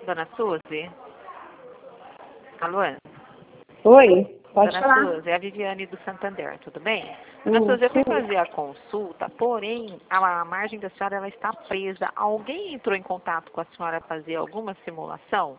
Dona Suzy? Alô? Oi, pode Dona falar. Suzy, é a Viviane do Santander, tudo bem? Dona Suzy, eu fui fazer a consulta, porém, a margem da senhora ela está presa. Alguém entrou em contato com a senhora para fazer alguma simulação?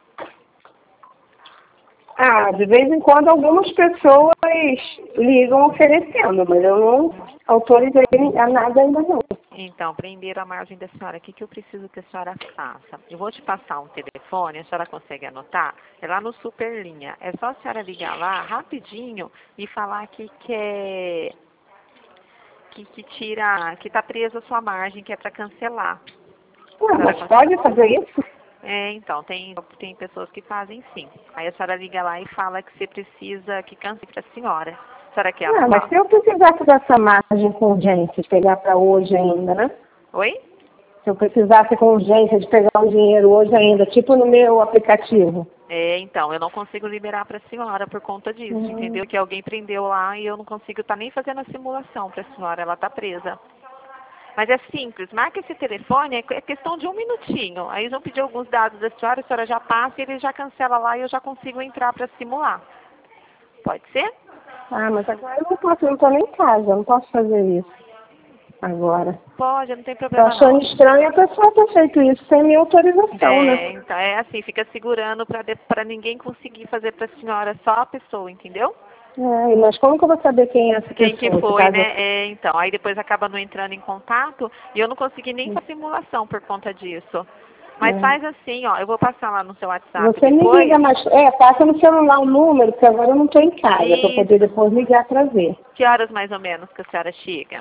Ah, de vez em quando algumas pessoas ligam oferecendo, mas eu não autorizei a nada ainda não. Então, prender a margem da senhora, o que eu preciso que a senhora faça? Eu vou te passar um telefone, a senhora consegue anotar? É lá no Superlinha. É só a senhora ligar lá rapidinho e falar que quer que tira, que está presa a sua margem, que é para cancelar. Ah, mas pode fazer isso? É, então, tem pessoas que fazem sim. Aí a senhora liga lá e fala que você precisa que cancele para a senhora. A senhora quer Ah, mas anotar? se eu precisasse dessa margem com urgência, de pegar para hoje ainda, né? Oi? Se eu precisasse com urgência de pegar o dinheiro hoje ainda, tipo no meu aplicativo. É, então, eu não consigo liberar para a senhora por conta disso, entendeu? Que alguém prendeu lá e eu não consigo estar nem fazendo a simulação para a senhora, ela está presa. Mas é simples, marca esse telefone, é questão de um minutinho. Aí eles vão pedir alguns dados da senhora, a senhora já passa e ele já cancela lá e eu já consigo entrar para simular. Pode ser? Ah, mas agora eu não posso, eu não estou nem em casa, eu não posso fazer isso agora. Pode, não tem Tô problema achando não. estranho a pessoa ter feito isso sem minha autorização, né? É, então é assim, fica segurando para ninguém conseguir fazer para a senhora, só a pessoa, entendeu? É, mas como que eu vou saber quem é essa Quem que pessoa? Se foi, caso... né? É, então, aí depois acaba não entrando em contato e eu não consegui nem fazer simulação por conta disso. Mas É. faz assim, ó, eu vou passar lá no seu WhatsApp Você me depois. liga, mas passa no celular o número, porque agora eu não estou em casa, para poder Isso. depois ligar para ver. Que horas mais ou menos que a senhora chega?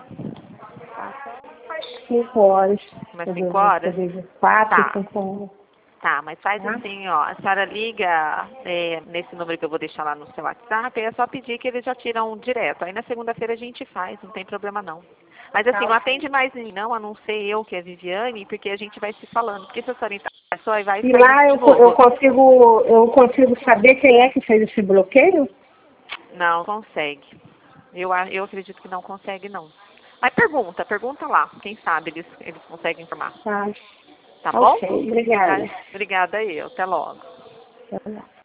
5 horas. Umas Quer 5 dizer, horas? 4, Tá, 5 horas. tá, mas faz Tá? assim, ó, a senhora liga nesse número que eu vou deixar lá no seu WhatsApp, e é só pedir que eles já tiram direto. Aí na segunda-feira a gente faz, não tem problema não. Mas assim, não atende mais ninguém não, a não ser eu, que é Viviane, porque a gente vai se falando. Porque se a senhora entrar na pessoa, vai E sair lá de eu novo. consigo saber quem é que fez esse bloqueio? Não consegue. Eu acredito que não consegue não. Mas pergunta lá. Quem sabe eles conseguem informar. Tá. Tá bom? Ok, obrigada. Obrigada eu. Até logo. Tá bom.